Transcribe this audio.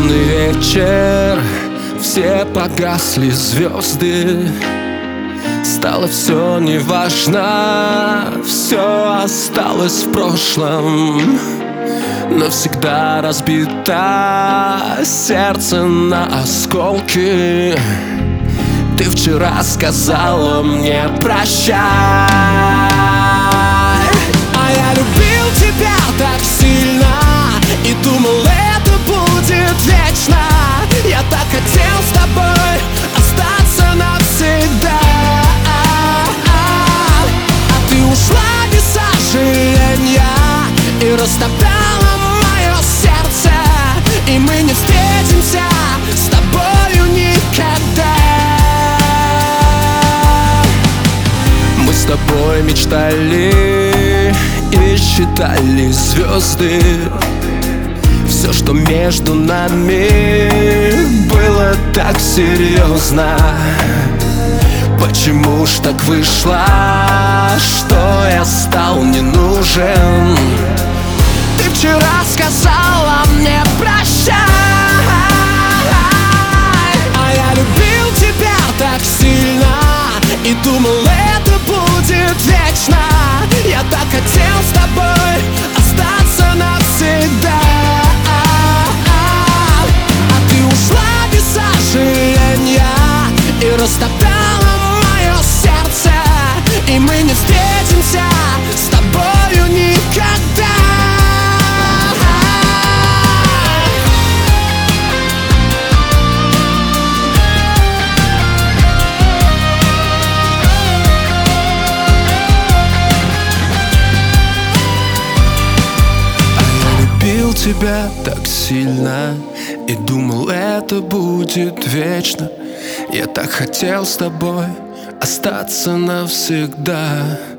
Темный вечер, все погасли звезды. Стало все неважно, все осталось в прошлом. Навсегда разбито сердце на осколки. Ты вчера сказала мне прощай, а я любил тебя так сильно и думал, это будет вечно. Я так хотел с тобой остаться навсегда, а ты ушла без сожаления и растоптала мое сердце. И мы не встретимся с тобою никогда. Мы с тобой мечтали и считали звезды. Все, что между нами, было так серьезно. Почему ж так вышло, что я стал не нужен? Ты вчера сказала мне прощай, а я любил тебя так сильно и думал, это будет вечно. Я так хотел с тобой остаться навсегда, а ты ушла без сожаления и растоптала мое сердце. И мы не встретимся с тобою никогда. Тебя так сильно и думал, это будет вечно. Я так хотел с тобой остаться навсегда.